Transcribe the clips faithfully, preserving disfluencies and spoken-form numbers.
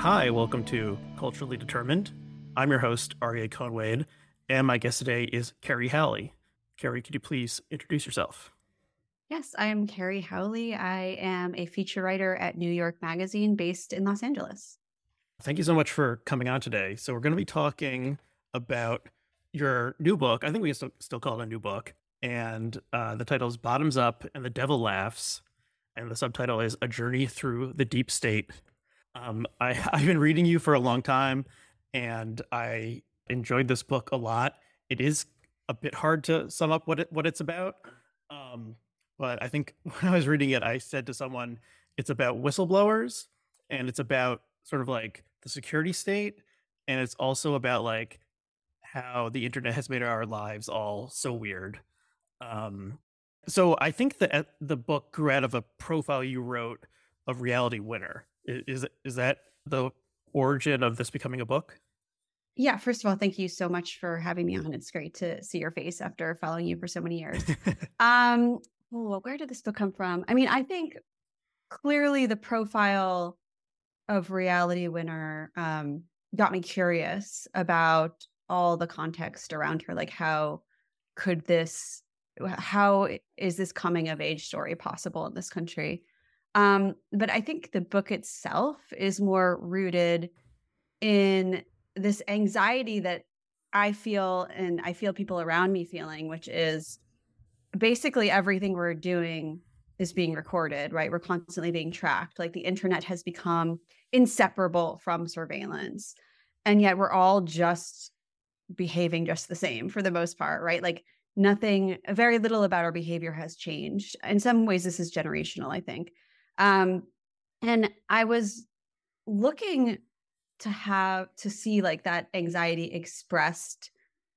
Hi, welcome to Culturally Determined. I'm your host, Aryeh Cohen-Wade, and my guest today is Kerry Howley. Kerry, could you please introduce yourself? Yes, I am Kerry Howley. I am a feature writer at New York Magazine based in Los Angeles. Thank you so much for coming on today. So we're going to be talking about your new book. I think we can still, still call it a new book. And uh, the title is Bottoms Up and the Devil Laughs. And the subtitle is A Journey Through the Deep State. Um, I, I've been reading you for a long time, and I enjoyed this book a lot. It is a bit hard to sum up what it, what it's about. Um, but I think when I was reading it, I said to someone, it's about whistleblowers, and it's about sort of like the security state, and it's also about like how the internet has made our lives all so weird. Um, so I think that the book grew out of a profile you wrote of Reality Winner. I- Is is that the origin of this becoming a book? Yeah, first of all, thank you so much for having me on. It's great to see your face after following you for so many years. Um, oh, where did this book come from? I mean, I think clearly the profile of Reality Winner um, got me curious about all the context around her. Like, how could this, how is this coming of age story possible in this country? Um, but I think the book itself is more rooted in this anxiety that I feel and I feel people around me feeling, which is basically everything we're doing is being recorded, right? We're constantly being tracked. Like the internet has become inseparable from surveillance. And yet we're all just behaving just the same for the most part, right? Like nothing, very little about our behavior has changed. In some ways, this is generational, I think. Um, and I was looking to have to see like that anxiety expressed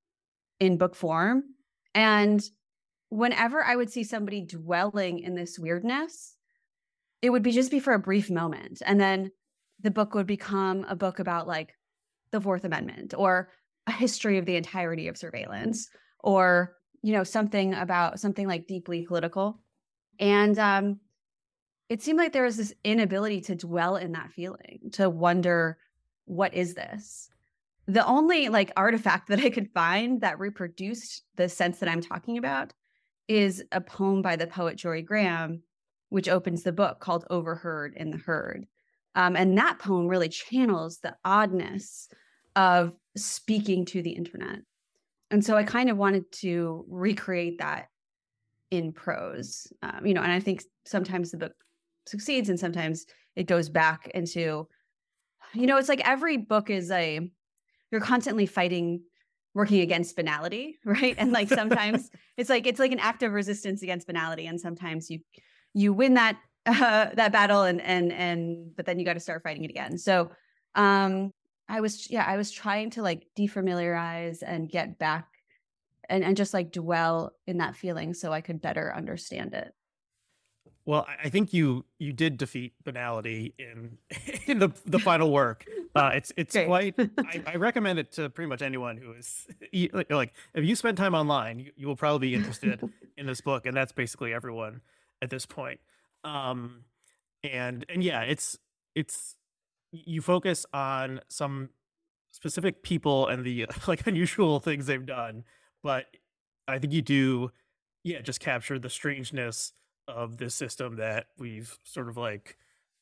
in book form. And whenever I would see somebody dwelling in this weirdness, it would be just be for a brief moment. And then the book would become a book about like the Fourth Amendment or a history of the entirety of surveillance or, you know, something about something like deeply political. And um, it seemed like there was this inability to dwell in that feeling, to wonder, what is this? The only like artifact that I could find that reproduced the sense that I'm talking about is a poem by the poet Jory Graham, which opens the book called Overheard in the Herd. Um, and that poem really channels the oddness of speaking to the internet. And so I kind of wanted to recreate that in prose, um, you know, and I think sometimes the book succeeds and sometimes it goes back into, you know, it's like every book is a, you're constantly fighting, working against banality, right? And like sometimes it's like it's like an act of resistance against banality, and sometimes you you win that uh, that battle, and and and but then you got to start fighting it again. So um, I was yeah I was trying to like defamiliarize and get back and and just like dwell in that feeling so I could better understand it. Well, I I think you you did defeat banality in in the the final work. Uh, it's it's Great. quite. I, I recommend it to pretty much anyone who is you- like, like if you spend time online, you, you will probably be interested in this book, and that's basically everyone at this point. Um, and and yeah, it's it's you focus on some specific people and the like unusual things they've done, but I think you do, yeah, just capture the strangeness of this system that we've sort of like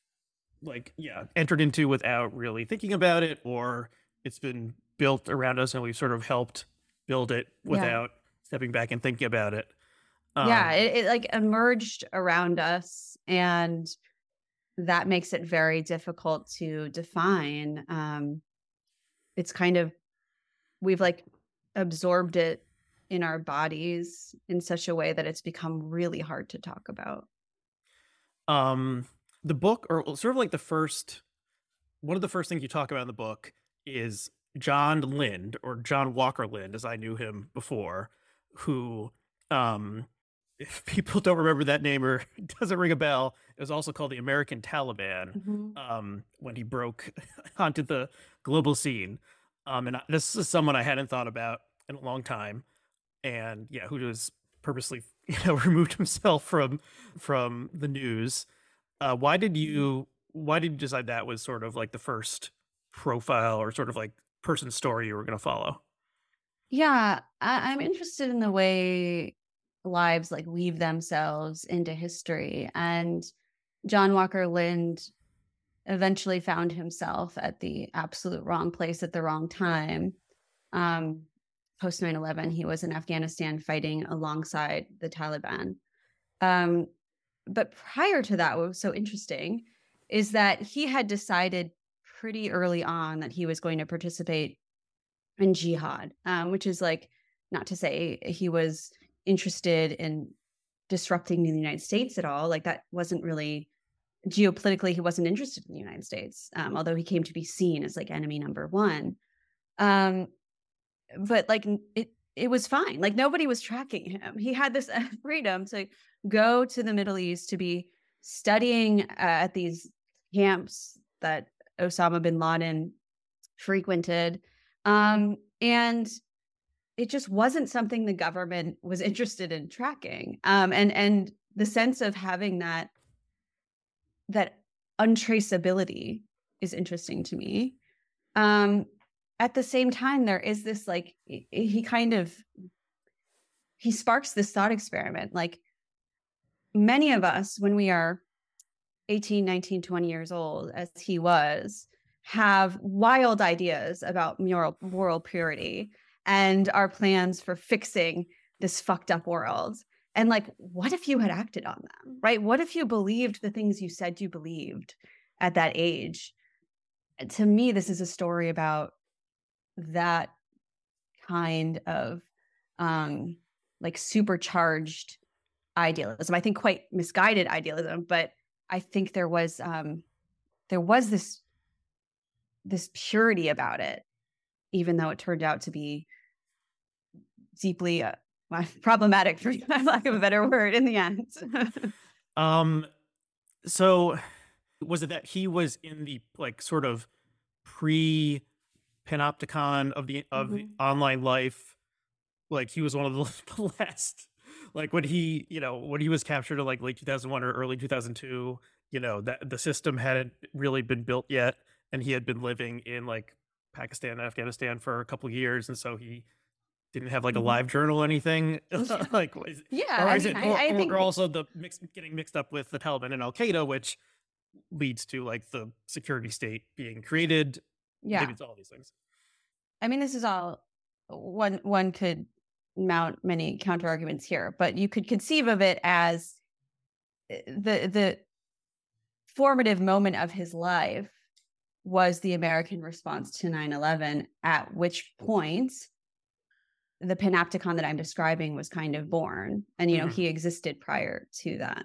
like yeah entered into without really thinking about it, or it's been built around us and we've sort of helped build it Yeah. without stepping back and thinking about it. Yeah, Um, it, it like emerged around us, and that makes it very difficult to define. Um, it's kind of we've like absorbed it in our bodies in such a way that it's become really hard to talk about. um, the book, or sort of like the first one of the first things you talk about in the book is John Lind, or John Walker Lind, as I knew him before, who, um, if people don't remember that name or it doesn't ring a bell, it was also called the American Taliban, Mhm. um, when he broke onto the global scene. Um, and I, this is someone I hadn't thought about in a long time, and yeah, who was purposely, you know, removed himself from from the news. Uh, why did Mhm. you why did you decide that was sort of like the first profile or sort of like person story you were going to follow? Yeah, I, I'm interested in the way lives like weave themselves into history. And John Walker Lind eventually found himself at the absolute wrong place at the wrong time. Um, Post nine eleven, he was in Afghanistan fighting alongside the Taliban. Um, but prior to that, what was so interesting is that he had decided pretty early on that he was going to participate in jihad, um, which is like, not to say he was interested in disrupting the United States at all. Like that wasn't really geopolitically, he wasn't interested in the United States, um, although he came to be seen as like enemy number one. Um, but like it, it was fine. Like nobody was tracking him. He had this freedom to go to the Middle East to be studying uh, at these camps that Osama bin Laden frequented. Um, and it just wasn't something the government was interested in tracking. Um, and, and the sense of having that, that untraceability is interesting to me. Um, at the same time, there is this, like, he kind of, he sparks this thought experiment. Like many of us, when we are eighteen, nineteen, twenty years old, as he was, have wild ideas about moral, moral purity and our plans for fixing this fucked up world. And like, what if you had acted on them, right? What if you believed the things you said you believed at that age? To me, this is a story about that kind of um, like supercharged idealism. I think quite misguided idealism, but I think there was um, there was this this purity about it, even though it turned out to be deeply uh, problematic, for lack of a better word, in the end. um, so was it that he was in the like sort of pre panopticon of the of the Mm-hmm. online life? Like he was one of the, the last, like when he, you know, when he was captured in like late two thousand one or early two thousand two, you know, that the system hadn't really been built yet. And he had been living in like Pakistan and Afghanistan for a couple of years. And so he didn't have like a Mm-hmm. live journal or anything. like, is, Yeah, or I is mean, it, I, or, I or, think, or also the mix, getting mixed up with the Taliban and Al Qaeda, which leads to like the security state being created. yeah, Maybe it's all these things. I mean, this is all one. One could mount many counter arguments here, but you could conceive of it as the the formative moment of his life was the American response to nine eleven, at which point the panopticon that I'm describing was kind of born. And, you know, Mhm. he existed prior to that.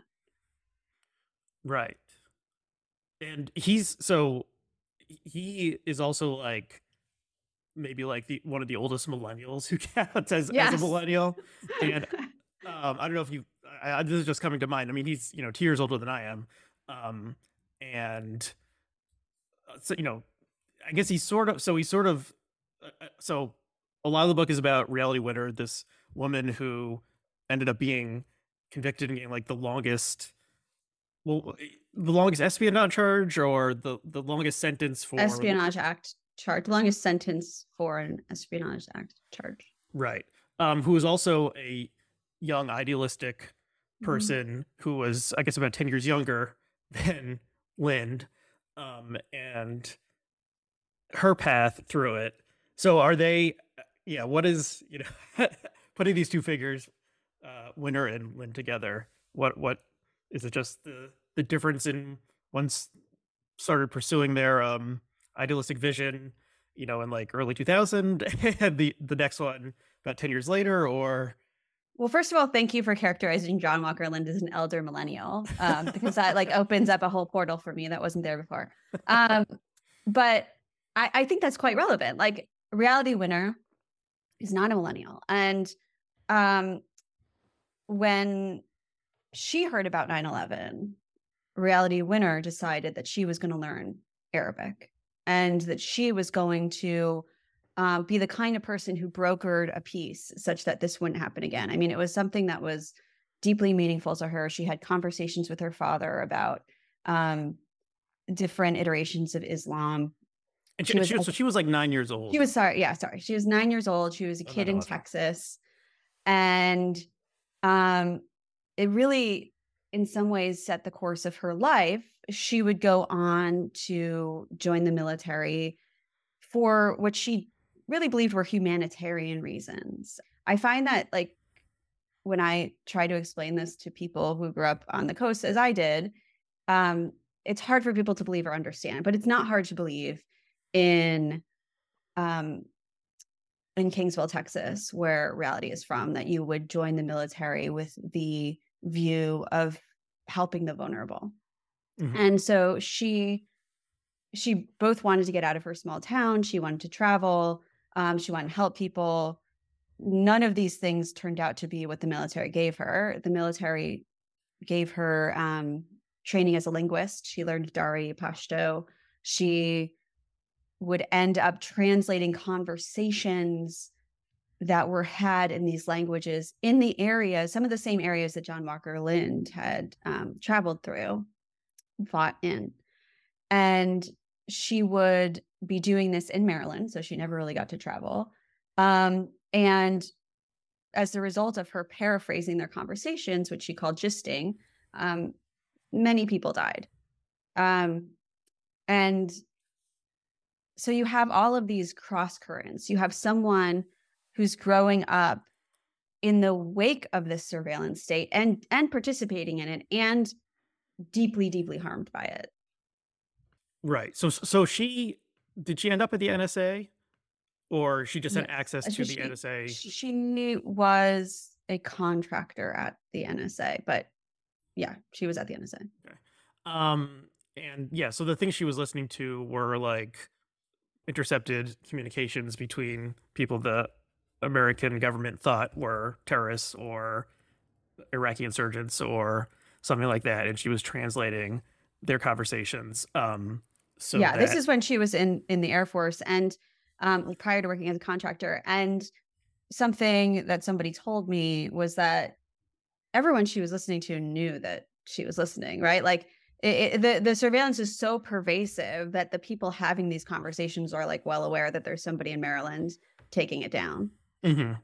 Right. And he's so he is also like maybe like the one of the oldest millennials who counts as, as a Yes. millennial. And um, I don't know if you, I, I, this is just coming to mind. I mean, he's, you know, two years older than I am. Um, and uh, so, you know, I guess he's sort of, so he's sort of, uh, uh, so a lot of the book is about Reality Winner, this woman who ended up being convicted and getting like the longest, well, the longest espionage charge or the, the longest sentence for Espionage Act charge, the longest sentence for an Espionage Act charge. Right. Um, who was also a young, idealistic person mm-hmm. who was, I guess, about ten years younger than Lind, um, and her path through it. So are they, yeah, what is, you know, putting these two figures, uh, Winner and Lind together, what, what, is it just the, the difference in one's started pursuing their um, idealistic vision, you know, in like early two thousand, and the the next one about ten years later, or? Well, first of all, thank you for characterizing John Walker Lind as an elder millennial, um, because that like opens up a whole portal for me that wasn't there before. Um, but I, I think that's quite relevant. Like Reality Winner is not a millennial, and um, when she heard about nine eleven, Reality Winner decided that she was going to learn Arabic and that she was going to um, be the kind of person who brokered a peace such that this wouldn't happen again. I mean, it was something that was deeply meaningful to her. She had conversations with her father about um, different iterations of Islam And She she, was she was, so she was like nine years old. she was sorry, yeah, sorry. She was nine years old. She was a Oh, kid nine in eleven. Texas. And um, it really, in some ways, set the course of her life. She would go on to join the military for what she really believed were humanitarian reasons. I find that, like, when I try to explain this to people who grew up on the coast, as I did, um, it's hard for people to believe or understand. But it's not hard to believe in um, in Kingsville, Texas, where Reality is from, that you would join the military with the view of helping the vulnerable. Mhm. And so she she both wanted to get out of her small town. She wanted to travel. Um, she wanted to help people. None of these things turned out to be what the military gave her. The military gave her um, training as a linguist. She learned Dari, Pashto. She would end up translating conversations that were had in these languages in the areas, some of the same areas that John Walker Lind had um, traveled through, fought in. And she would be doing this in Maryland, so she never really got to travel. Um, and as a result of her paraphrasing their conversations, which she called gisting, um, many people died. Um, and so you have all of these cross currents. You have someone who's growing up in the wake of this surveillance state and and participating in it and deeply, deeply harmed by it. Right. So so she did she end up at the N S A, or she just had Yes. access Uh, to She, the N S A? she, she knew was a contractor at the N S A, but yeah, she was at the N S A. Okay. Um, and yeah, so the things she was listening to were like intercepted communications between people the American government thought were terrorists or Iraqi insurgents or something like that, and she was translating their conversations. Um, so yeah, this that is when she was in in the Air Force and um, like prior to working as a contractor. And something that somebody told me was that everyone she was listening to knew that she was listening, right? Like it, it, the the surveillance is so pervasive that the people having these conversations are like well aware that there's somebody in Maryland taking it down. Mhm.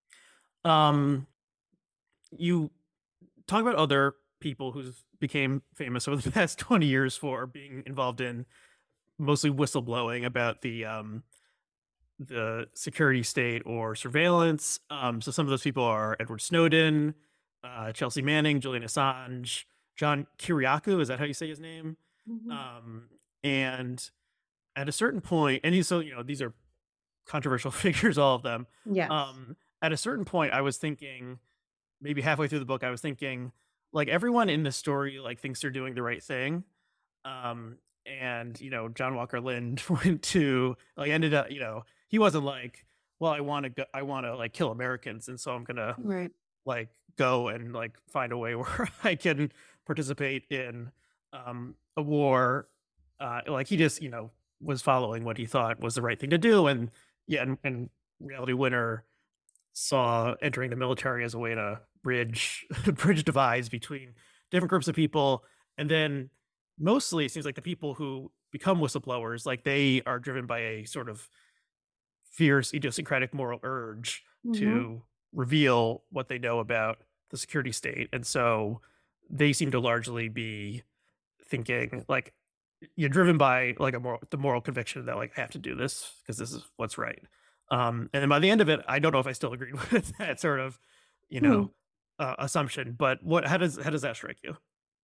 Um, you talk about other people who became famous over the past twenty years for being involved in mostly whistleblowing about the um the security state or surveillance. Um, so some of those people are Edward Snowden, uh, Chelsea Manning, Julian Assange, John Kiriakou. Is that how you say his name? Mhm. Um, and at a certain point, and these, so you know, these are controversial figures, all of them. Yes. Um, at a certain point, I was thinking, maybe halfway through the book, I was thinking, like everyone in this story, like thinks they're doing the right thing. Um, and you know, John Walker Lind went to like ended up, you know, he wasn't like, well, I want to go, I want to like kill Americans, and so I'm gonna Right. like go and like find a way where I can participate in um a war. Uh, like he just, you know, was following what he thought was the right thing to do, and yeah, and, and Reality Winner saw entering the military as a way to bridge bridge divides between different groups of people. And then mostly it seems like the people who become whistleblowers, like they are driven by a sort of fierce idiosyncratic moral urge Mhm. to reveal what they know about the security state. And so they seem to largely be thinking like you're driven by like a moral the moral conviction that like I have to do this because this is what's right. Um, and then by the end of it, I don't know if I still agreed with that sort of, you Hmm. know, uh, assumption. But what how does how does that strike you?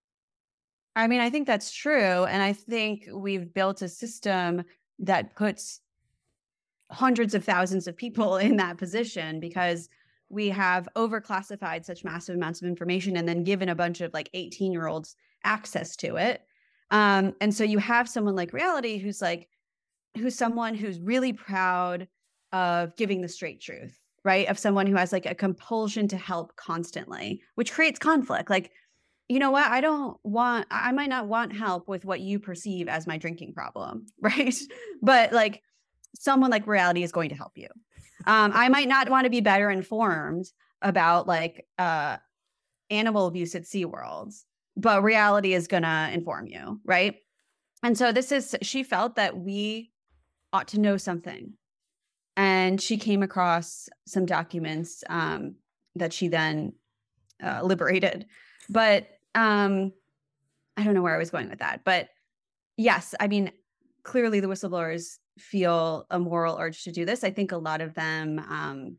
I mean, I think that's true. And I think we've built a system that puts hundreds of thousands of people in that position because we have overclassified such massive amounts of information and then given a bunch of like eighteen year olds access to it. Um, and so you have someone like Reality who's like, who's someone who's really proud of giving the straight truth, right? Of someone who has like a compulsion to help constantly, which creates conflict. Like, you know what? I don't want, I might not want help with what you perceive as my drinking problem, right? But like, someone like Reality is going to help you. Um, I might not want to be better informed about like uh, animal abuse at SeaWorld, but Reality is going to inform you, right? And so this is, she felt that we ought to know something. And she came across some documents um, that she then uh, liberated. But um, I don't know where I was going with that. But yes, I mean, clearly the whistleblowers feel a moral urge to do this. I think a lot of them um,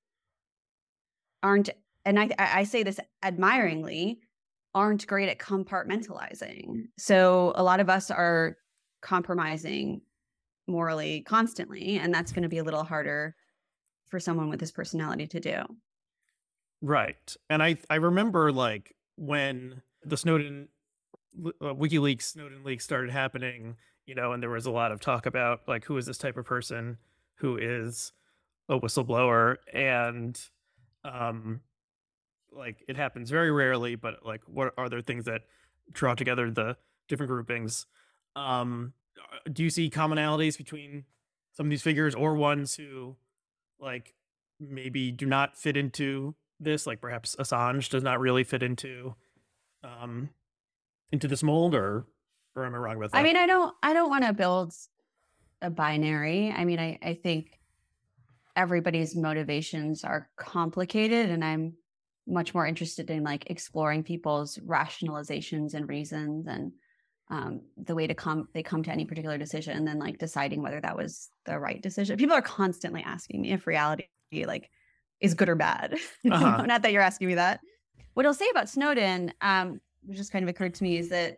aren't, and I, I say this admiringly, aren't great at compartmentalizing. So a lot of us are compromising morally constantly, and that's going to be a little harder for someone with this personality to do. Right. And I I remember like when the Snowden uh, WikiLeaks Snowden leaks started happening, you know, and there was a lot of talk about like who is this type of person who is a whistleblower, and um like it happens very rarely, but like what are there things that draw together the different groupings? Um uh, do you see commonalities between some of these figures or ones who like maybe do not fit into this, like perhaps Assange does not really fit into um into this mold, or or am I wrong about I that? mean, I don't I don't want to build a binary. I mean, I, I think everybody's motivations are complicated, and I'm much more interested in like exploring people's rationalizations and reasons and um, the way to come they come to any particular decision, and then like deciding whether that was the right decision. People are constantly asking me if reality like is good or bad. You Uh-huh. know, not that you're asking me that. What I'll say about Snowden, um, which just kind of occurred to me, is that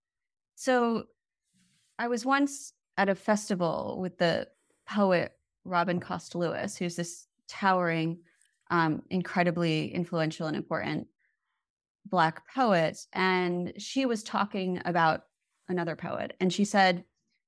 so I was once at a festival with the poet Robin Costa Lewis, who's this towering, um, incredibly influential and important Black poet. And she was talking about another poet. And she said,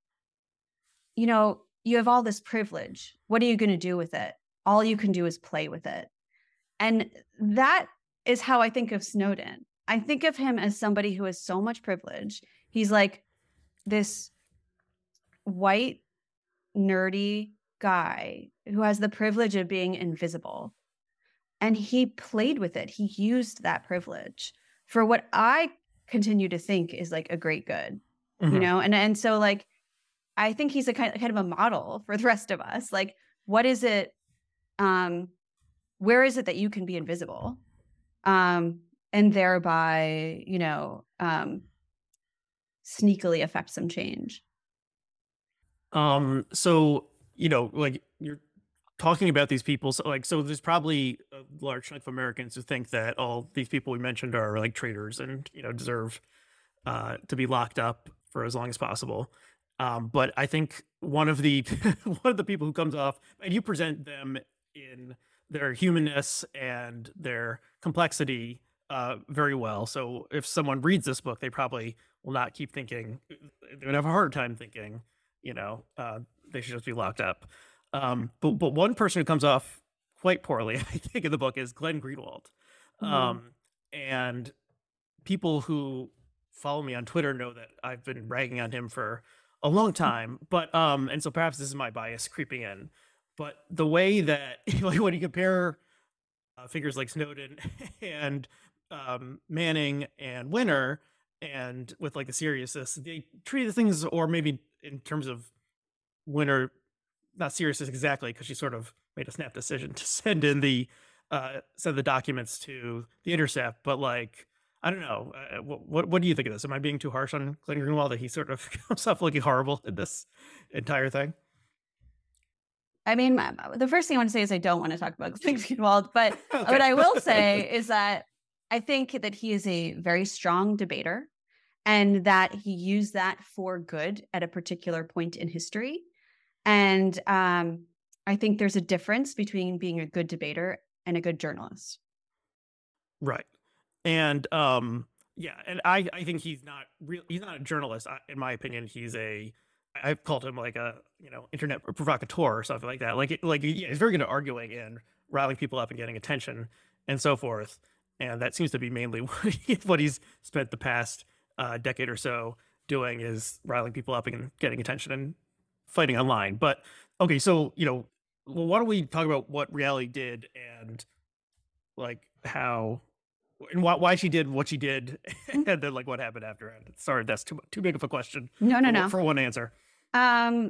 you know, you have all this privilege. What are you going to do with it? All you can do is play with it. And that is how I think of Snowden. I think of him as somebody who has so much privilege. He's like this white, nerdy guy who has the privilege of being invisible. And he played with it. He used that privilege for what I continue to think is like a great good, Mhm. you know? And and so like, I think he's a kind kind of a model for the rest of us. Like, what is it? Um, where is it that you can be invisible? Um, and thereby, you know, um, sneakily affect some change. Um so, you know, like you're talking about these people, so like so there's probably a large chunk of Americans who think that all these people we mentioned are like traitors and, you know, deserve uh to be locked up for as long as possible. Um but I think one of the one of the people who comes off, and you present them in their humanness and their complexity uh very well. So if someone reads this book, they probably will not keep thinking, they would have a hard time thinking, you know, uh they should just be locked up. Um, but but one person who comes off quite poorly, I think, in the book is Glenn Greenwald. Mhm. Um, and people who follow me on Twitter know that I've been ragging on him for a long time. But um, and so perhaps this is my bias creeping in. But the way that like when you compare uh, figures like Snowden and um, Manning and Winner, and with like the seriousness, they treat the things, or maybe in terms of Winner, not seriousness exactly, because she sort of made a snap decision to send in the uh send the documents to the Intercept. But like, I don't know, uh, what, what what do you think of this? Am I being too harsh on Glenn Greenwald, that he sort of comes off looking horrible in this entire thing? I mean, my- my- the first thing I want to say is I don't want to talk about Glenn Greenwald, but Okay. what I will say is that I think that he is a very strong debater, and that he used that for good at a particular point in history. And um, I think there's a difference between being a good debater and a good journalist. Right. And um yeah, and I I think he's not real he's not a journalist, I, in my opinion. He's a I- I've called him like a, you know, internet provocateur or something like that. Like it- like yeah, he's very good at arguing and riling people up and getting attention and so forth. And that seems to be mainly what, he, what he's spent the past uh, decade or so doing, is riling people up and getting attention and fighting online. But okay, so you know, well, why don't we talk about what reality did, and like how and why, why she did what she did, and then like what happened after it. Sorry, that's too too big of a question No, no, for no. for one answer. Um,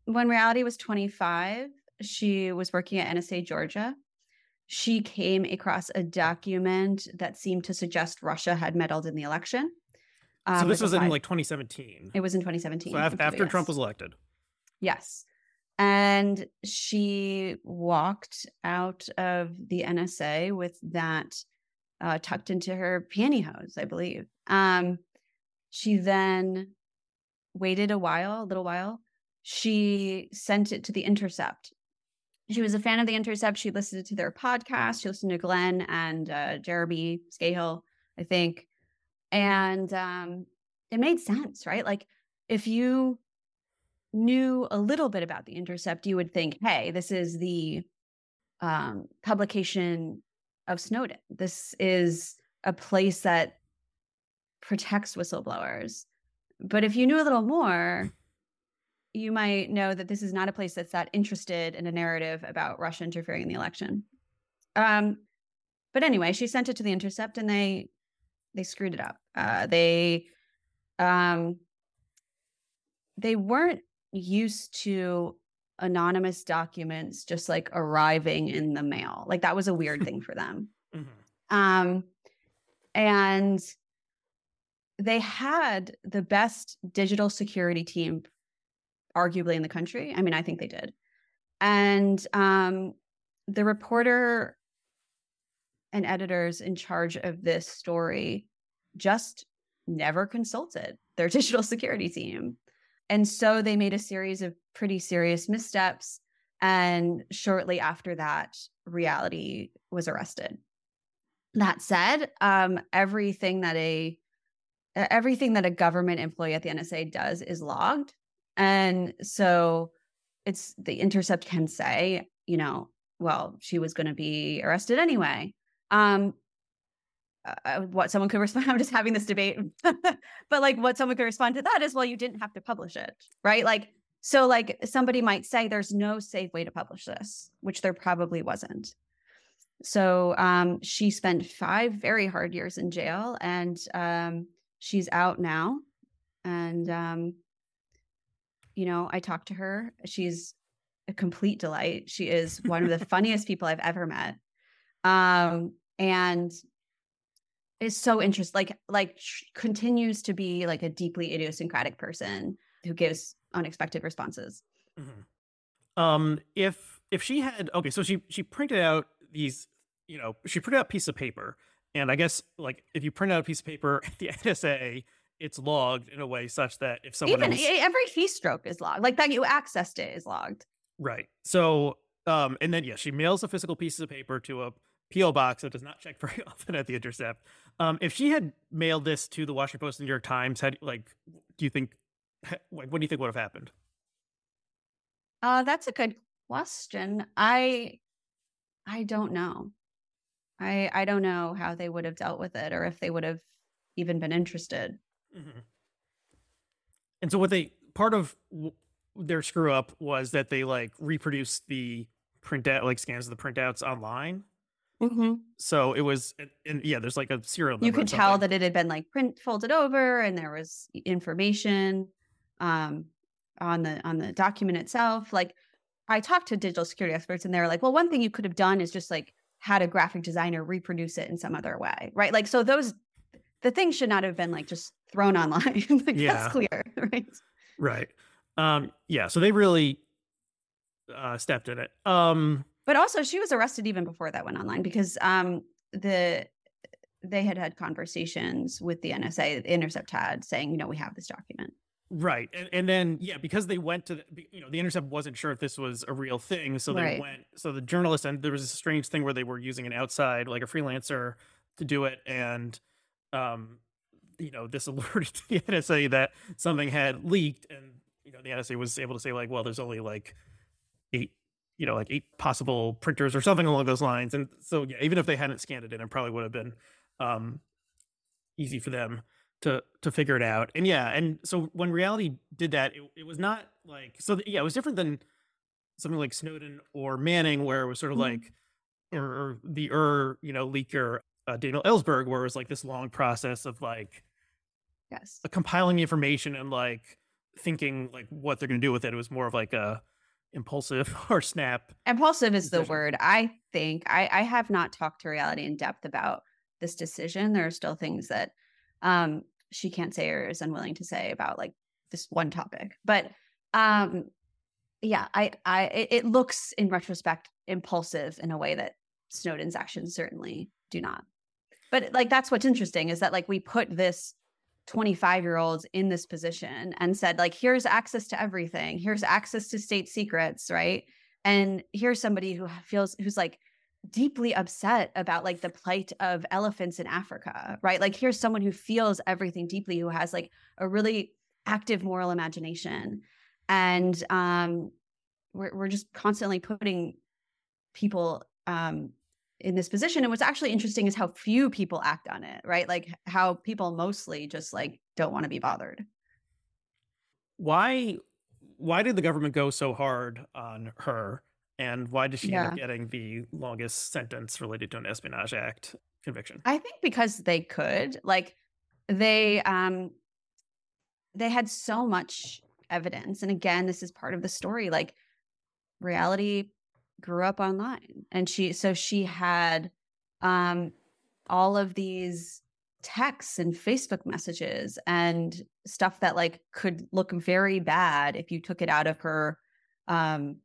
when Reality was twenty-five, she was working at N S A Georgia. She came across a document that seemed to suggest Russia had meddled in the election. So Um, this with a was in five, like twenty seventeen. it was in So twenty seventeen. af- Thank you. after Trump Yes. was elected. Yes. And she walked out of the N S A with that uh, tucked into her pantyhose, I believe. Um, she then waited a while, a little while. She sent it to The Intercept. She was a fan of The Intercept. She listened to their podcast. She listened to Glenn and uh, Jeremy Scahill, I think. And um, it made sense, right? Like, if you knew a little bit about The Intercept, you would think, hey, this is the um, publication of Snowden. This is a place that protects whistleblowers. But if you knew a little more, you might know that this is not a place that's that interested in a narrative about Russia interfering in the election. Um, but anyway, she sent it to The Intercept, and they they screwed it up. Uh, they um, they weren't used to anonymous documents just like arriving in the mail. Like, that was a weird thing for them. Mm-hmm. Um, and they had the best digital security team arguably in the country. I mean, I think they did. And um, the reporter and editors in charge of this story just never consulted their digital security team. And so they made a series of pretty serious missteps. And shortly after that, Reality was arrested. That said, um, everything that a everything that a government employee at the N S A does is logged. And so it's The Intercept can say, you know, well, she was going to be arrested anyway. Um, uh, what someone could respond, I'm just having this debate, but like what someone could respond to that is, well, you didn't have to publish it, right? Like, so like somebody might say there's no safe way to publish this, which there probably wasn't. So um, she spent five very hard years in jail, and um, she's out now. And, um, you know, I talked to her. She's a complete delight. She is one of the funniest people I've ever met. Um, and is so interesting, like, like continues to be like a deeply idiosyncratic person who gives unexpected responses. Mm-hmm. Um, if if she had okay, so she she printed out these, you know, she printed out a piece of paper, and I guess like if you print out a piece of paper at the N S A, it's logged in a way such that if someone even else, every keystroke is logged, like that you accessed it is logged. Right. So, um, and then yeah, she mails the physical pieces of paper to a P O box that does not check very often at the Intercept. Um, if she had mailed this to the Washington Post and New York Times, had like, do you think, like, what do you think would have happened? Uh, that's a good question. I, I don't know. I, I don't know how they would have dealt with it, or if they would have even been interested. Mm-hmm. And so, what they part of w- their screw up was that they like reproduced the printout, like scans of the printouts online. Mm-hmm. So it was, and, and yeah, there's like a serial number. You could tell that it had been like print folded over, and there was information um, on the on the document itself. Like, I talked to digital security experts, and they were like, "Well, one thing you could have done is just like had a graphic designer reproduce it in some other way, right? Like, so those the things should not have been like just thrown online. Like, yeah, that's clear, right? Right. Um, yeah. So they really uh, stepped in it. Um, But also, she was arrested even before that went online, because um, the they had had conversations with the N S A, the Intercept had, saying, you know, we have this document. Right. And and then, yeah, because they went to, the, you know, the Intercept wasn't sure if this was a real thing. So they Right. went, so the journalists, and there was a strange thing where they were using an outside, like a freelancer to do it. And, um, you know, this alerted to the N S A that something had leaked. And, you know, the N S A was able to say, like, well, there's only like eight, you know, like eight possible printers or something along those lines. And so, yeah, even if they hadn't scanned it in, it probably would have been um, easy for them to to figure it out. And yeah, and so when Reality did that, it, it was not like, so yeah, it was different than something like Snowden or Manning, where it was sort of Mhm. like, or, or the er, you know, leaker, uh, Daniel Ellsberg, where it was like this long process of like Yes. compiling the information and like thinking like what they're going to do with it. It was more of like a impulsive or snap Impulsive is the decision. word. I think I, I have not talked to Reality in depth about this decision. There are still things that um, she can't say or is unwilling to say about like this one topic. But um, yeah, I, I, it, it looks in retrospect impulsive in a way that Snowden's actions certainly do not. But like that's what's interesting is that like we put this twenty-five year old in this position and said like here's access to everything, here's access to state secrets, right? And here's somebody who feels who's like deeply upset about like the plight of elephants in Africa, right? Like here's someone who feels everything deeply, who has like a really active moral imagination. And um we're we're just constantly putting people um in this position. And what's actually interesting is how few people act on it, right? Like how people mostly just like don't want to be bothered. Why why did the government go so hard on her? And why did she end up Yeah. getting the longest sentence related to an Espionage Act conviction? I think because they could, like they um they had so much evidence. And again, this is part of the story. Like Reality grew up online and she so she had um all of these texts and Facebook messages and stuff that like could look very bad if you took it out of her um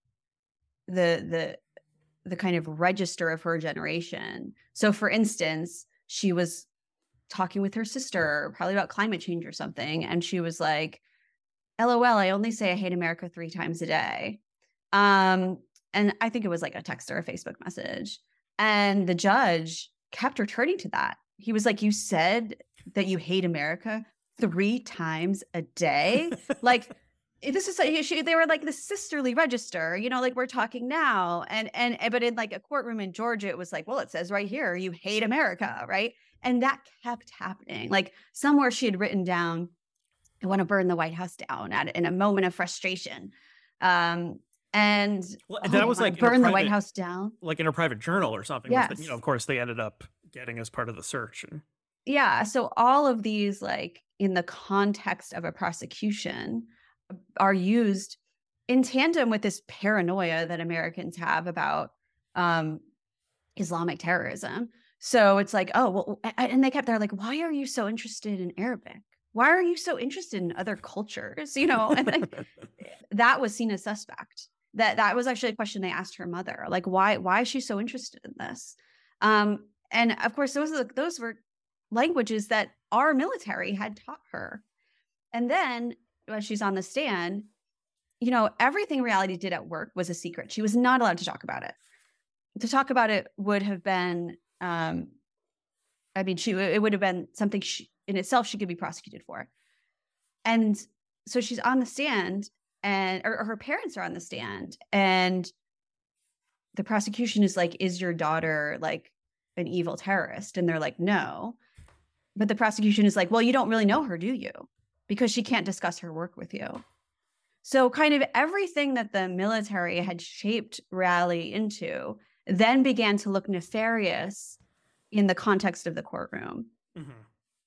the the the kind of register of her generation. So for instance, she was talking with her sister probably about climate change or something, and she was like, LOL, I only say I hate America three times a day. Um and I think it was like a text or a Facebook message. And the judge kept returning to that. He was like, you said that you hate America three times a day? Like, eh, this is like, she, they were like the sisterly register, you know, like we're talking now. And, and, eh, but in like a courtroom in Georgia, it was like, well, it says right here, you hate America, right? And that kept happening. Like somewhere she had written down, I want to burn the White House down at in a moment of frustration. Um, and Well, oh, that you was want like to in a burn the White private House down? like in a private journal or something, which you know, Yes. of course, they ended up getting as part of the search. And Yeah. So all of these, like in the context of a prosecution, are used in tandem with this paranoia that Americans have about um, Islamic terrorism. So it's like, oh, well, a- and they kept, they're like, why are you so interested in Arabic? Why are you so interested in other cultures? You know, and like that was seen as suspect. That that was actually a question they asked her mother, like, why why is she so interested in this? Um, and of course, those are, those were languages that our military had taught her. And then when she's on the stand, you know, everything Reality did at work was a secret. She was not allowed to talk about it. To talk about it would have been, um, I mean, she it would have been something she, in itself she could be prosecuted for. And so she's on the stand, and or, or her parents are on the stand, and the prosecution is like, "Is your daughter like an evil terrorist?" And they're like, "No." But the prosecution is like, "Well, you don't really know her, do you? Because she can't discuss her work with you." So kind of everything that the military had shaped Rally into then began to look nefarious in the context of the courtroom. Mhm.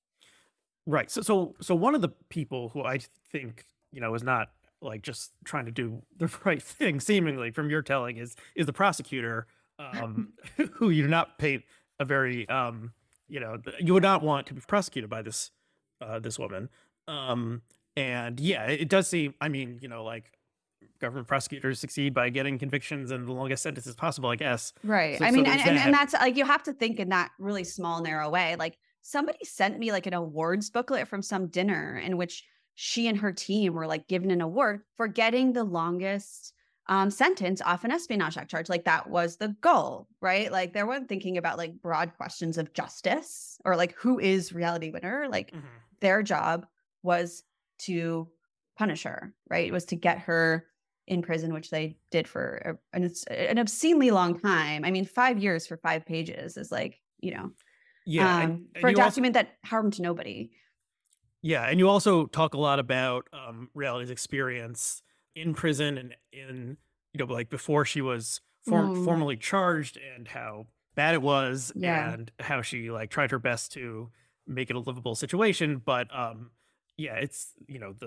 Right. So so so one of the people who I think, you know, is not like just trying to do the right thing, seemingly from your telling, is is the prosecutor, um, who you do not pay a very, um, you know, th- you would not want to be prosecuted by this uh, this woman. Um, and yeah, it, it does seem. I mean, you know, like government prosecutors succeed by getting convictions and the longest sentences possible, I guess. Right. So I so mean, and, there's and and that. that's like you have to think in that really small, narrow way. Like somebody sent me like an awards booklet from some dinner in which she and her team were like given an award for getting the longest um, sentence off an Espionage Act charge. Like that was the goal, right? Like they weren't thinking about like broad questions of justice or like who is Reality Winner. Like Mhm. their job was to punish her, right? It was to get her in prison, which they did for a, an, an obscenely long time. I mean, five years for five pages is like, you know, Yeah, and um, for and a you also. document that harmed nobody. Yeah, and you also talk a lot about um, Reality's experience in prison and in, you know, like before she was form- Mm, formally charged, and how bad it was, yeah. and how she like tried her best to make it a livable situation. But um, yeah, it's, you know, the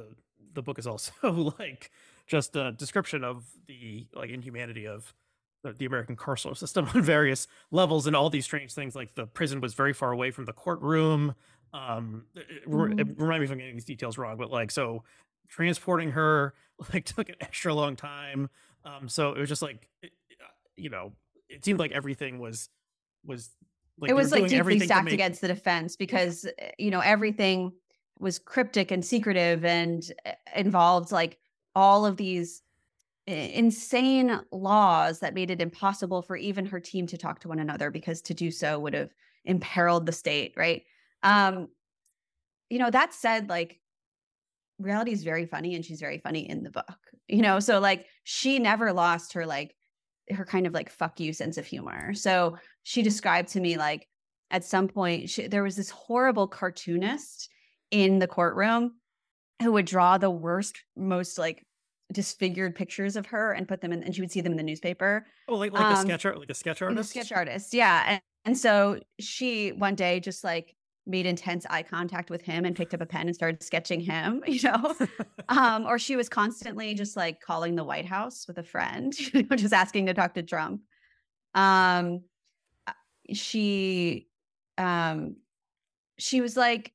the book is also like just a description of the like inhumanity of the, the American carceral system on various levels and all these strange things. Like the prison was very far away from the courtroom. Um, it, it, re- it- Mhm. remind me if I'm getting these details wrong, but like so transporting her like took an extra long time. Um, so it was just like it, it, uh, you know, it seemed like everything was was It like they were was like doing deeply everything to stacked make. against the defense Yeah. because, eh, you know, everything was cryptic and secretive and eh, involved like all of these i- insane laws that made it impossible for even her team to talk to one another because to do so would have imperiled the state, right? Um, you know, that said, like reality is very funny and she's very funny in the book, you know? So like she never lost her like her kind of like fuck you sense of humor. So she described to me like at some point she, there was this horrible cartoonist in the courtroom who would draw the worst, most like disfigured pictures of her and put them in, and she would see them in the newspaper. Oh, like like a Um, sketch art, like a sketch like a sketch artist. artist, yeah. And, and so she one day just like made intense eye contact with him and picked up a pen and started sketching him, you know. Um, or she was constantly just like calling the White House with a friend, you know, just asking to talk to Trump. Um, uh, she um she was like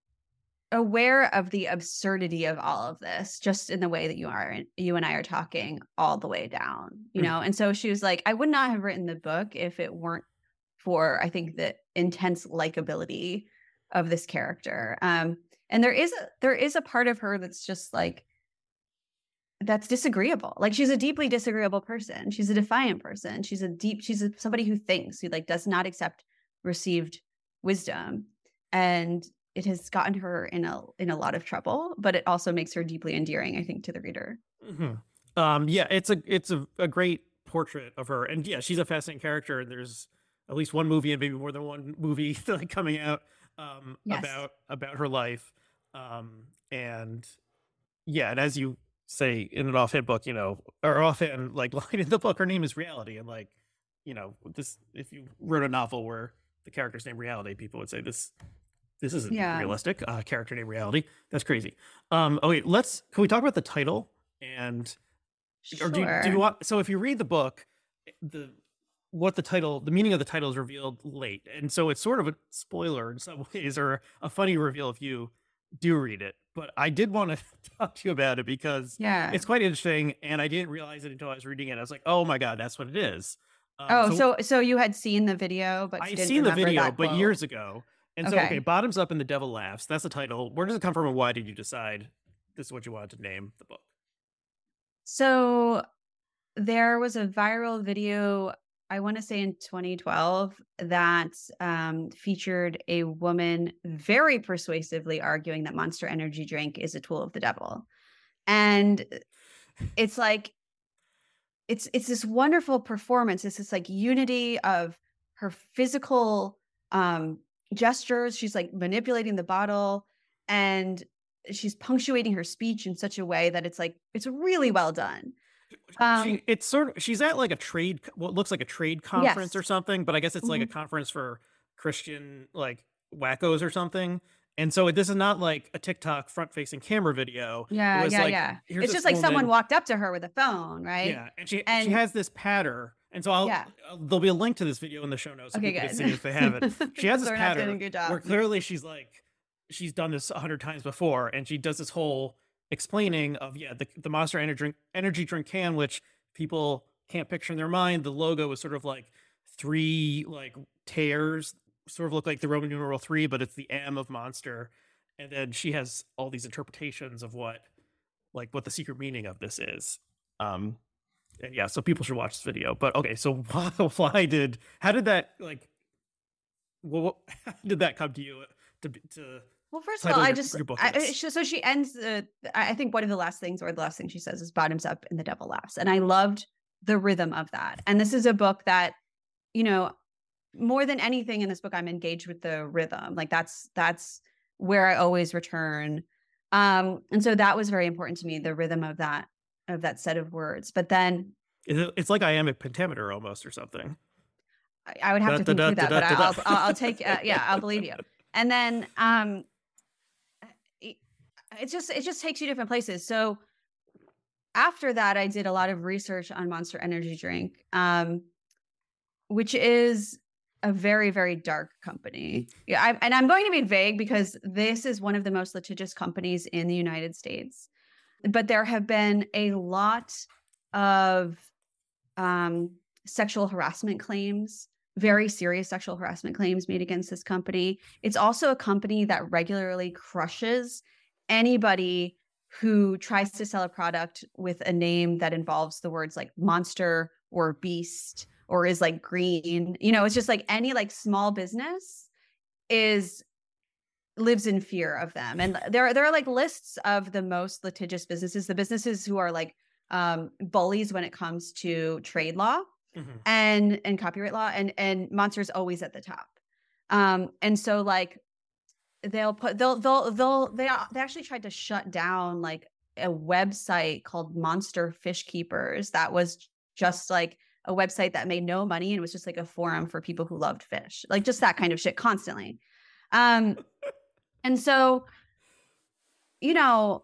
aware of the absurdity of all of this just in the way that you are you and I are talking all the way down, you know. And so she was like, I would not have written the book if it weren't for I think the intense likability of this character. Um and there is a there is a part of her that's just like that's disagreeable. Like she's a deeply disagreeable person. She's a defiant person. She's a deep she's a, somebody who thinks, who like does not accept received wisdom. And it has gotten her in a in a lot of trouble, but it also makes her deeply endearing, I think, to the reader. Mhm. Um, yeah, it's a it's a, a great portrait of her, and yeah, she's a fascinating character. And there's at least one movie and maybe more than one movie like coming out um, Yes. about about her life. Um, and yeah, and as you say in an offhand book, you know, or offhand like line in the book, her name is Reality, and like you know, this if you wrote a novel where the character's name Reality, people would say this this isn't Yeah. realistic. Uh, character named Reality, that's crazy. Um, okay, let's can we talk about the title and or do you, do you Sure. want so if you read the book eh, the what the title the meaning of the title is revealed late, and so it's sort of a spoiler in some ways or a funny reveal if you do read it, but I did want to talk to you about it because Yeah. it's quite interesting and I didn't realize it until I was reading it. I was like, oh my god, that's what it is. um Oh, so so so you had seen the video, but I didn't seen the remember video that but quote. years ago, and so okay, Okay. Bottoms Up and the Devil Laughs, that's the title. Where does it come from and why did you decide this is what you wanted to name the book? So there was a viral video, I want to say in twenty twelve, that um, featured a woman very persuasively arguing that Monster Energy drink is a tool of the devil. And it's like it's it's this wonderful performance. It's this like unity of her physical um gestures. She's like manipulating the bottle and she's punctuating her speech in such a way that it's like it's really well done. Um She it's sort of she's at like a trade co what looks like a trade conference or yes. something, but I guess it's like a Mhm. conference for Christian, like, wackos or something, and so this is not like a TikTok front-facing camera video. It Yeah, was yeah, like, yeah. here's It's this just like someone woman. walked up to her with a phone, right? Yeah, and she she And has this patter, and so I'll yeah. uh, there'll be a link to this video in the show notes so Okay, people can see it if they haven't. good. She has this They're not doing a patter good where job. clearly she's like she's done this a hundred times before, and she does this whole explaining of yeah, the the Monster Energy drink energy drink can, which people can't picture in their mind. The logo is sort of like three like tears, sort of look like the Roman numeral three, but it's the M of Monster. And then she has all these interpretations of what like what the secret meaning of this is. Um, and yeah, so people should watch this video. But okay, so why, why did how did that like well how did that come to you to be- to Well, first of all, title I your, just your book I, I- this? sh- so she ends the I I think one of the last things or the last thing she says is bottoms up and the devil laughs. And I loved the rhythm of that. And this is a book that, you know, more than anything in this book I'm engaged with the rhythm. Like that's that's where I always return. Um and so that was very important to me, the rhythm of that of that set of words. But then Is it- It's like iambic pentameter almost or something. I, I would have Da, to da, think da, through da, that, da, but I, da, I'll, I'll I'll take uh, da. yeah, I'll believe you. And then um it just it just takes you different places. So after that, I did a lot of research on Monster Energy Drink, um, which is a very, very dark company. Yeah, I, and I'm going to be vague because this is one of the most litigious companies in the United States. But there have been a lot of um, sexual harassment claims, very serious sexual harassment claims made against this company. It's also a company that regularly crushes anybody who tries to sell a product with a name that involves the words like monster or beast or is like green. You know, it's just like any like small business is lives in fear of them. And there, there are like lists of the most litigious businesses, the businesses who are like um, bullies when it comes to trade law mm-hmm. and, and copyright law, and, and Monster's always at the top. Um, and so like they'll put, they'll, they'll, they'll, they, they actually tried to shut down like a website called Monster Fish Keepers. That was just like a website that made no money. And it was just like a forum for people who loved fish, like just that kind of shit constantly. Um, And so, you know,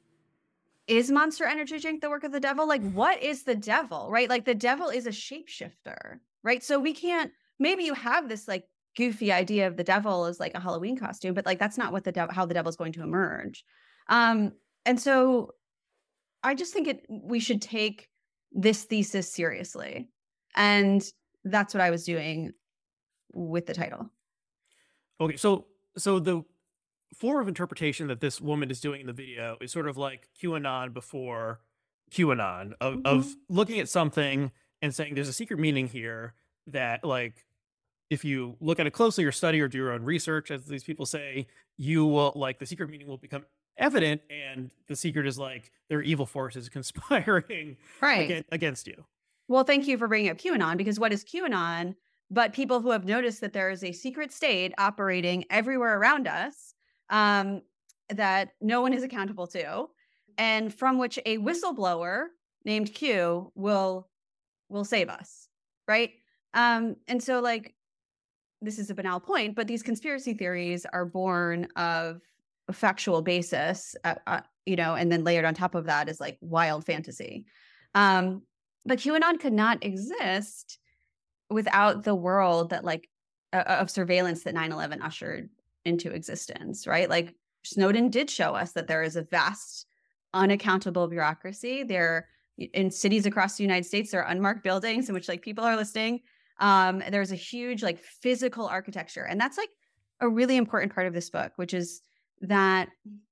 is Monster Energy Drink the work of the devil? Like, what is the devil, right? Like, the devil is a shapeshifter, right? So we can't, maybe you have this like goofy idea of the devil as like a Halloween costume, but like, that's not what the devil, how the devil is going to emerge. Um, and so I just think it, we should take this thesis seriously. And that's what I was doing with the title. Okay. So, so the form of interpretation that this woman is doing in the video is sort of like QAnon before QAnon of, mm-hmm. of looking at something and saying there's a secret meaning here that like if you look at it closely or study or do your own research, as these people say, you will like the secret meaning will become evident, and the secret is like there are evil forces conspiring right. against, against you. Well, thank you for bringing up QAnon, because what is QAnon but people who have noticed that there is a secret state operating everywhere around us um, that no one is accountable to, and from which a whistleblower named Q will will save us, right? Um, and so, like, this is a banal point, but these conspiracy theories are born of a factual basis, uh, uh, you know, and then layered on top of that is like wild fantasy. Um, but QAnon could not exist without the world that like uh, of surveillance that nine eleven ushered into existence, right? Like Snowden did show us that there is a vast, unaccountable bureaucracy. There in cities across the United States, there are unmarked buildings in which like people are listing. Um, there's a huge like physical architecture. And that's like a really important part of this book, which is that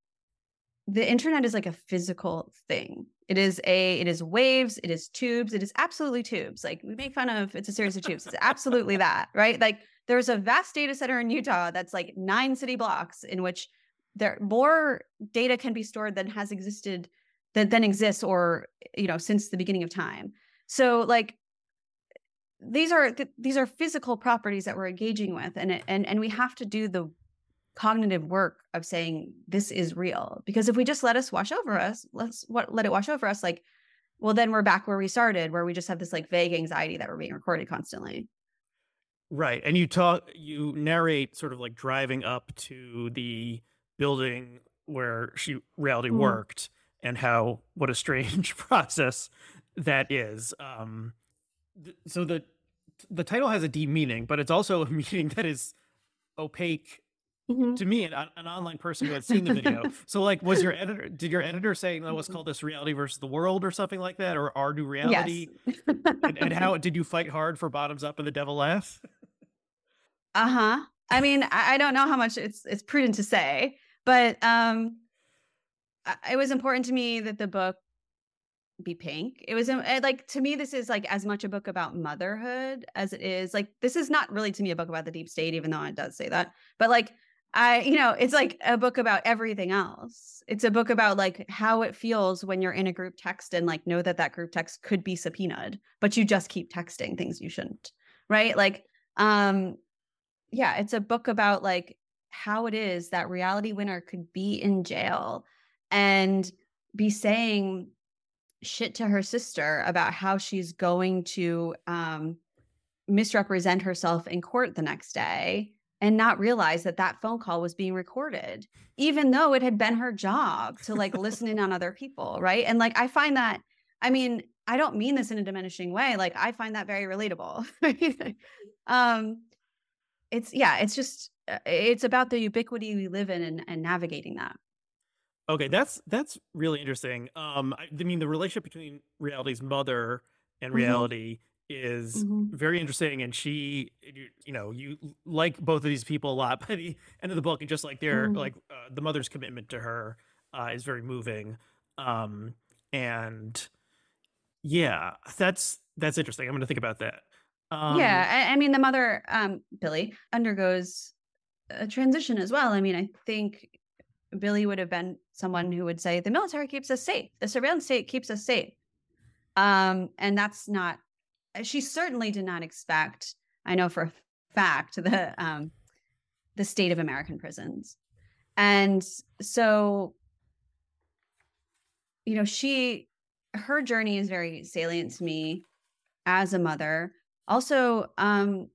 the internet is like a physical thing. It is a, it is waves, it is tubes, it is absolutely tubes. Like we make fun of, it's a series of tubes. It's absolutely that, right? Like there's a vast data center in Utah that's like nine city blocks in which there more data can be stored than has existed, that then exists or, you know, since the beginning of time. So like these are, th- these are physical properties that we're engaging with. And, it, and, and we have to do the cognitive work of saying this is real, because if we just let us wash over us, let's what let it wash over us, like, well, then we're back where we started, where we just have this like vague anxiety that we're being recorded constantly. Right. And you talk, you narrate sort of like driving up to the building where she reality mm. worked, and how, what a strange process that is. Um, th- so the, the title has a deep meaning, but it's also a meaning that is opaque mm-hmm. to me, an, an online person who had seen the video. So like, was your editor, did your editor say, no, let's call this Reality Versus the World or something like that? Or Our New Reality? Yes. and, and how did you fight hard for Bottoms Up and The Devil Laughs? Uh-huh. I mean, I, I don't know how much it's, it's prudent to say, but um, it was important to me that the book be pink. It was like, to me, this is like as much a book about motherhood as it is like, this is not really to me a book about the deep state, even though it does say that, but like, I, you know, it's like a book about everything else. It's a book about like how it feels when you're in a group text and like know that that group text could be subpoenaed, but you just keep texting things you shouldn't, right? Like, um, yeah, it's a book about like how it is that Reality Winner could be in jail and be saying shit to her sister about how she's going to um, misrepresent herself in court the next day, and not realize that that phone call was being recorded, even though it had been her job to like listen in on other people. Right. And like, I find that, I mean, I don't mean this in a diminishing way. Like, I find that very relatable. um, it's, yeah, it's just, uh, it's about the ubiquity we live in and, and navigating that. Okay, that's that's really interesting. Um, I, I mean, the relationship between Reality's mother and hmm Reality is hmm very interesting, and she, you, you know, you like both of these people a lot by the end of the book, and just like their hmm like uh, the mother's commitment to her uh, is very moving. Um, and yeah, that's that's interesting. I'm going to think about that. Um, Yeah. I, I mean, the mother, um, Billy, undergoes a transition as well. I mean, I think Billy would have been someone who would say the military keeps us safe, the surveillance state keeps us safe. Um, and that's not. She certainly did not expect. I know for a fact the um, the state of American prisons, and so you know she her journey is very salient to me as a mother. Also, um,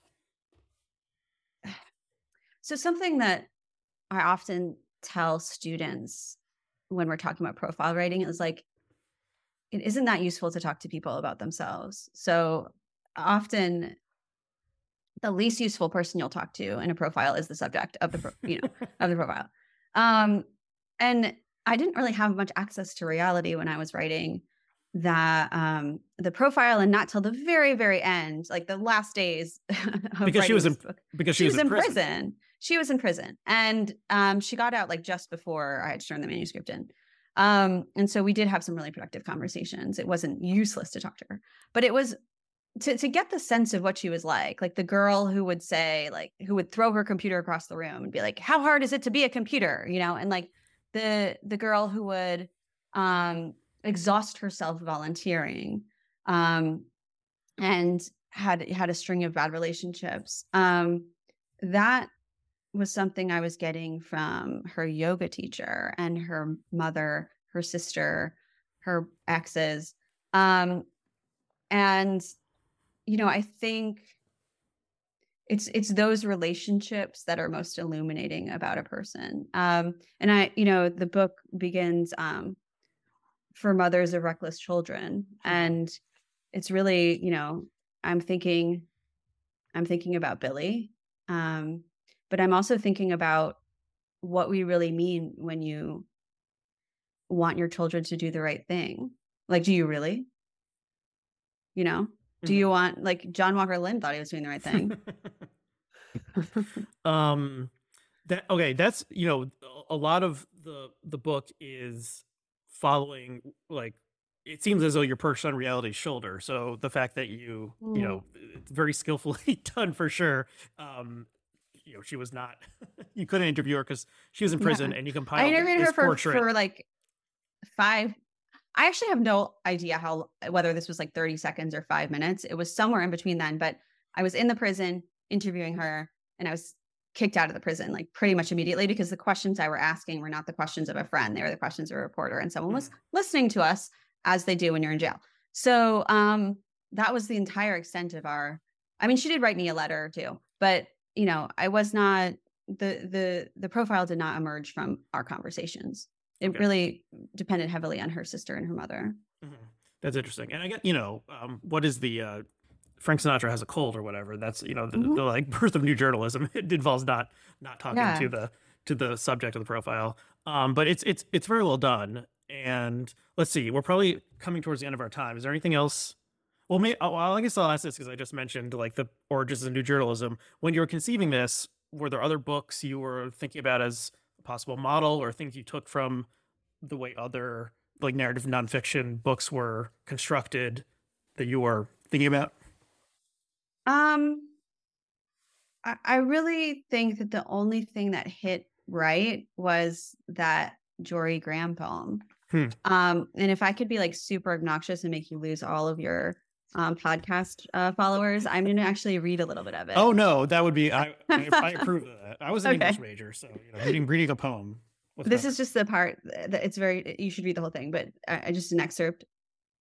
so something that I often tell students when we're talking about profile writing is like, it isn't that useful to talk to people about themselves. So often the least useful person you'll talk to in a profile is the subject of the, pro- you know, of the profile. Um, and I didn't really have much access to Reality when I was writing that um, the profile, and not till the very, very end, like the last days of because she writing was this in book. because she She was was in in prison. prison. She was in prison, and um, she got out like just before I had turned the manuscript in. Um, and so we did have some really productive conversations. It wasn't useless to talk to her, but it was to to get the sense of what she was like, like the girl who would say, like, who would throw her computer across the room and be like, "How hard is it to be a computer?" You know, and like the the girl who would um, exhaust herself volunteering, um, and had had a string of bad relationships. Um, that was something I was getting from her yoga teacher and her mother, her sister, her exes. Um, and, you know, I think it's it's those relationships that are most illuminating about a person. Um, and I, you know, the book begins um, for mothers of reckless children. Mhm. And it's really, you know, I'm thinking, I'm thinking about Billy. Um, but I'm also thinking about what we really mean when you want your children to do the right thing. Like, do you really? You know? Do you Mhm. want, like, John Walker Lynn thought he was doing the right thing. um, that okay, that's you know a a lot of the the book is following like it seems as though you're perched on Reality's shoulder. So the fact that you you Mm, know it's very skillfully done for sure. Um, you know she was not you couldn't interview her because she was in prison, yeah. and you I compiled interviewed this her for portrait. for like five. I actually have no idea how, whether this was like thirty seconds or five minutes. It was somewhere in between then, but I was in the prison interviewing her, and I was kicked out of the prison like pretty much immediately because the questions I were asking were not the questions of a friend. They were the questions of a reporter, and someone was Mhm. listening to us as they do when you're in jail. So um, that was the entire extent of our, I mean, she did write me a letter too, but you know, I was not, the, the, the profile did not emerge from our conversations. It Okay. really depended heavily on her sister and her mother. Mhm. That's interesting. And I get, you know, um, what is the uh, Frank Sinatra has a cold or whatever. That's you know the, Mhm. the like birth of new journalism. It involves not not talking Yeah. to the to the subject of the profile. Um, but it's it's it's very well done. And let's see, we're probably coming towards the end of our time. Is there anything else? Well, may, well I guess I'll ask this because I just mentioned like the origins of new journalism. When you were conceiving this, were there other books you were thinking about as a possible model, or things you took from the way other like narrative nonfiction books were constructed that you were thinking about? Um, I, I really think that the only thing that hit right was that Jory Graham poem. Hmm. Um, and if I could be like super obnoxious and make you lose all of your um, podcast uh, followers, I'm going to actually read a little bit of it. Oh no, that would be I. I, I approve of that. I was an English Okay. major, so you know, reading reading a poem. What's This better? is just the part that it's very, you should read the whole thing, but I, I just an excerpt.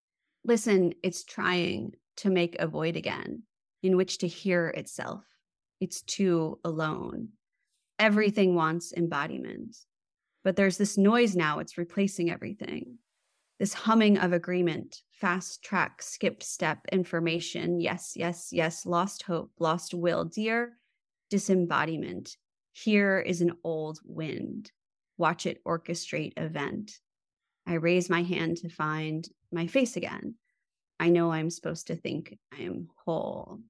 Listen, it's trying to make a void again in which to hear itself. It's too alone. Everything wants embodiment. But there's this noise now, it's replacing everything. This humming of agreement, fast track, skipped step, information. Yes, yes, yes, lost hope, lost will. Dear disembodiment, here is an old wind. Watch it orchestrate event. I raise my hand to find my face again. I know I'm supposed to think I am whole.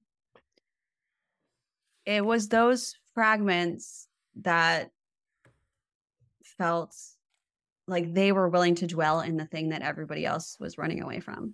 It was those fragments that felt like they were willing to dwell in the thing that everybody else was running away from.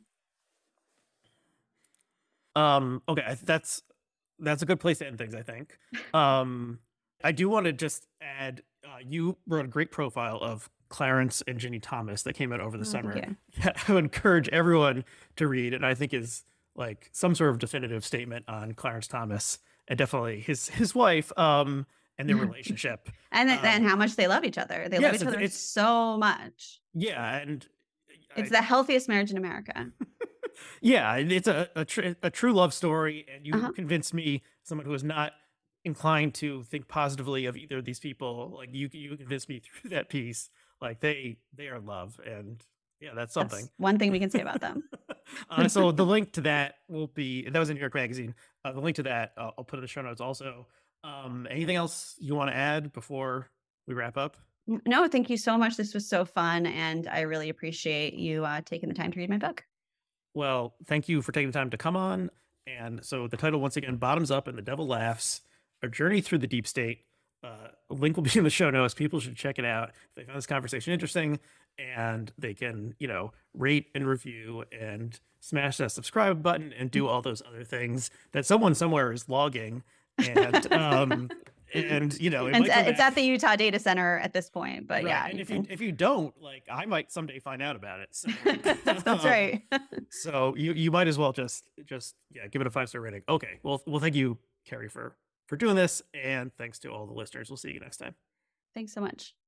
Um, okay, I- that's that's a good place to end things, I think. Um, I do want to just add, uh, you wrote a great profile of Clarence and Ginny Thomas that came out over the Oh, thank summer. you. That I would encourage everyone to read, and I think is like some sort of definitive statement on Clarence Thomas and definitely his his wife, um, and their relationship. And then, and Um, how much they love each other. They love yes, each it's, other it's so much. yeah, and It's I, the healthiest marriage in America. yeah, and it's a a, tr- a true love story, and you Uh-huh. convinced me, someone who is not inclined to think positively of either of these people, like you you convinced me through that piece, like they they are love, and yeah, that's something. That's one thing we can say about them. Uh, so the link to that will be, that was in New York Magazine. Uh, the link to that, uh, I'll put in the show notes also. Um, anything else you want to add before we wrap up? No, thank you so much. This was so fun. And I really appreciate you uh, taking the time to read my book. Well, thank you for taking the time to come on. And so the title, once again, Bottoms Up and the Devil Laughs, A Journey Through the Deep State. Uh, a link will be in the show notes. People should check it out if they found this conversation interesting, and they can, you know, rate and review and smash that subscribe button and do all those other things that someone somewhere is logging. And, um, and you know, it And might it's, come at- it's back. at the Utah Data Center at this point. But Right. yeah, And you if you can- if you don't, like, I might someday find out about it. So that's um, right. so you you might as well just just yeah, give it a five star rating. Okay. Well, well, thank you, Carrie, for for doing this, and thanks to all the listeners. We'll see you next time. Thanks so much.